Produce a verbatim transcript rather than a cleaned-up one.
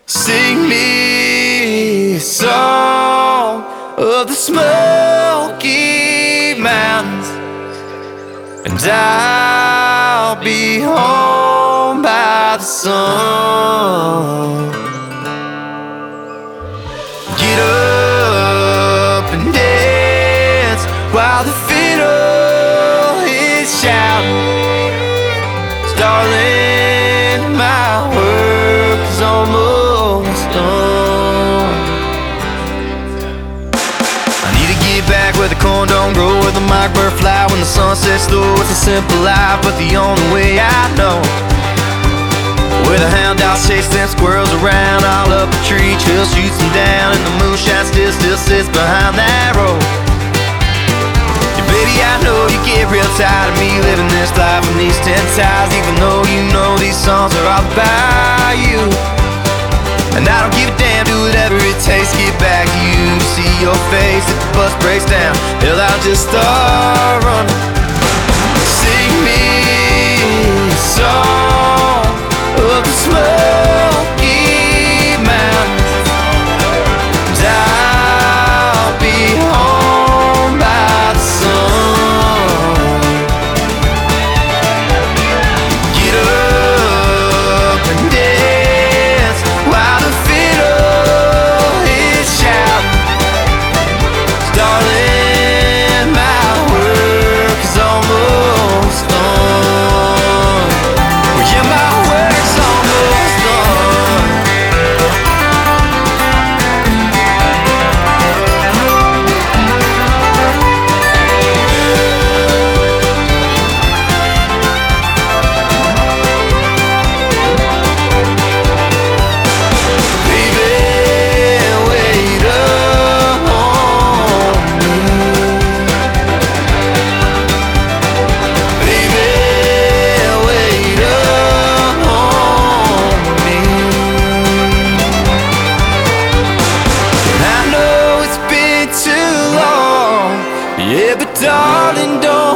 Sing me a song of the Smoky Mountains, and I'll be home by the sun. Get up and dance while the fiddle is shouting. Darling, my work is almost done. I need to get back where the corn don't grow, where the mockingbird fly when the sun sets low. It's a simple life, but the only way I know. Where the hound dogs chase them squirrels around, all up a tree, chill shoots them down, and the moonshine still, still sits behind that road. Baby, I know you get real tired of me living this life in these ten ties, even though you know these songs are all about you. And I don't give a damn, do whatever it takes to get back to you. See your face if the bus breaks down, hell, I'll just start running. Sing me a song of the Smoky Mountains, and I'll be home by the sun. Get up and dance while the fiddle is shouting. Darling, my work is almost done. Well, yeah, my work's almost done. Baby, wait up on me. Baby, wait up on me. I know it's been too long, yeah, but darling, don't